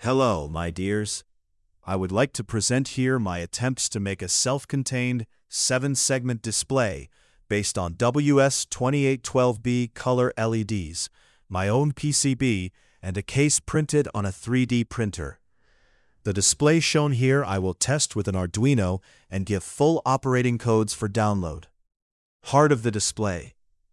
Hello, my dears. I would like to present here my attempts to make a self-contained 7-segment display based on WS2812B color LEDs, my own PCB, and a case printed on a 3D printer. The display shown here I will test with an Arduino and give full operating codes for download. Heart of the display: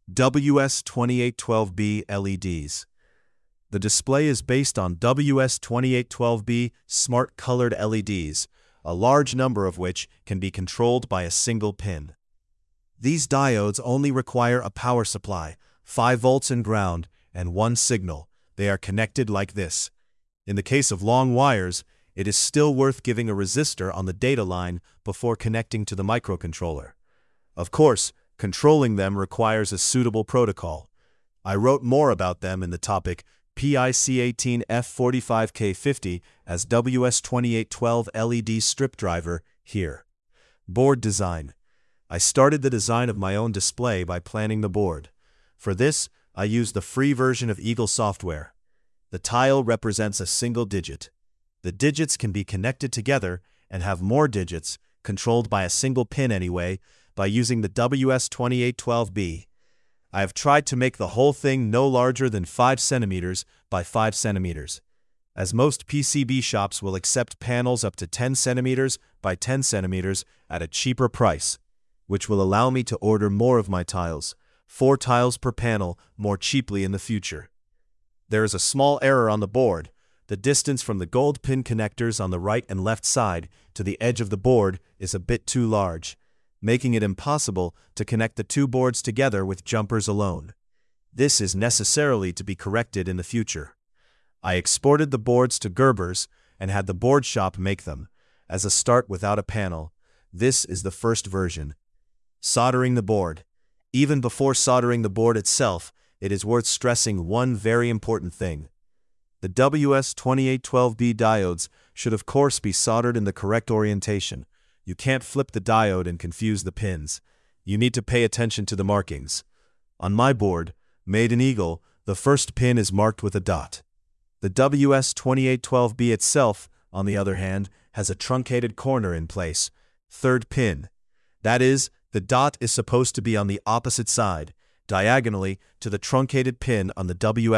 WS2812B LEDs. The display is based on WS2812B smart colored LEDs, a large number of which can be controlled by a single pin. These diodes only require a power supply, 5 volts and ground, and one signal. They are connected like this. In the case of long wires, it is still worth giving a resistor on the data line before connecting to the microcontroller. Of course, controlling them requires a suitable protocol. I wrote more about them in the topic PIC18F45K50 as WS2812 LED strip driver here. Board design. I started the design of my own display by planning the board. For this, I used the free version of Eagle software. The tile represents a single digit. The digits can be connected together and have more digits, controlled by a single pin anyway, by using the WS2812B. I have tried to make the whole thing no larger than 5 cm by 5 cm, as most PCB shops will accept panels up to 10 cm by 10 cm at a cheaper price, which will allow me to order more of my tiles, 4 tiles per panel, more cheaply in the future. There is a small error on the board. The distance from the gold pin connectors on the right and left side to the edge of the board is a bit too large, making it impossible to connect the two boards together with jumpers alone. This is necessarily to be corrected in the future. I exported the boards to Gerber's and had the board shop make them, as a start without a panel. This is the first version. Soldering the board. Even before soldering the board itself, it is worth stressing one very important thing. The WS2812B diodes should of course be soldered in the correct orientation. You can't flip the diode and confuse the pins. You need to pay attention to the markings. On my board, made in Eagle, the first pin is marked with a dot. The WS2812B itself, on the other hand, has a truncated corner in place. Third pin. That is, the dot is supposed to be on the opposite side, diagonally to the truncated pin on the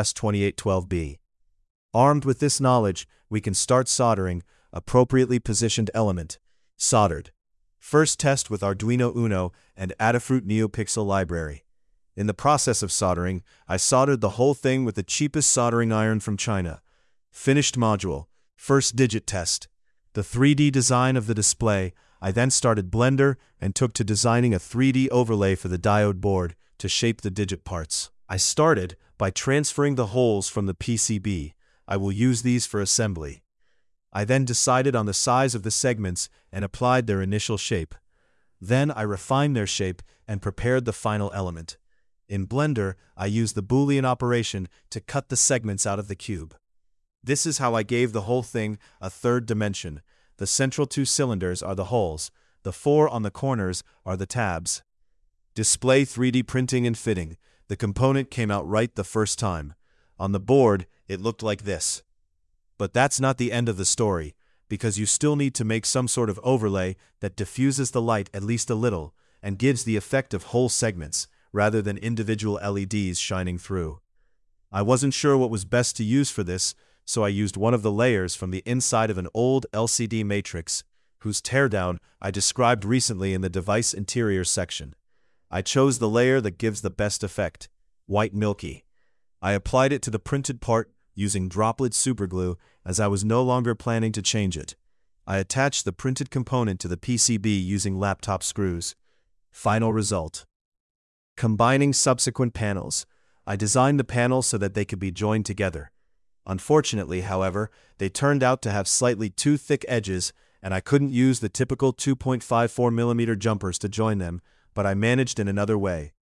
WS2812B. Armed with this knowledge, we can start soldering appropriately positioned element. Soldered. First test with Arduino Uno and Adafruit NeoPixel library. In the process of soldering, I soldered the whole thing with the cheapest soldering iron from China. Finished module. First digit test. The 3D design of the display. I then started Blender and took to designing a 3D overlay for the diode board to shape the digit parts. I started by transferring the holes from the PCB. I will use these for assembly. I then decided on the size of the segments and applied their initial shape. Then I refined their shape and prepared the final element. In Blender, I used the Boolean operation to cut the segments out of the cube. This is how I gave the whole thing a third dimension. The central 2 cylinders are the holes. The 4 on the corners are the tabs. Display 3D printing and fitting. The component came out right the first time. On the board, it looked like this. But that's not the end of the story, because you still need to make some sort of overlay that diffuses the light at least a little and gives the effect of whole segments, rather than individual LEDs shining through. I wasn't sure what was best to use for this, so I used one of the layers from the inside of an old LCD matrix, whose teardown I described recently in the device interior section. I chose the layer that gives the best effect, white milky. I applied it to the printed part using droplet superglue as I was no longer planning to change it. I attached the printed component to the PCB using laptop screws. Final result. Combining subsequent panels. I designed the panels so that they could be joined together. Unfortunately, however, they turned out to have slightly too thick edges and I couldn't use the typical 2.54mm jumpers to join them, but I managed in another way.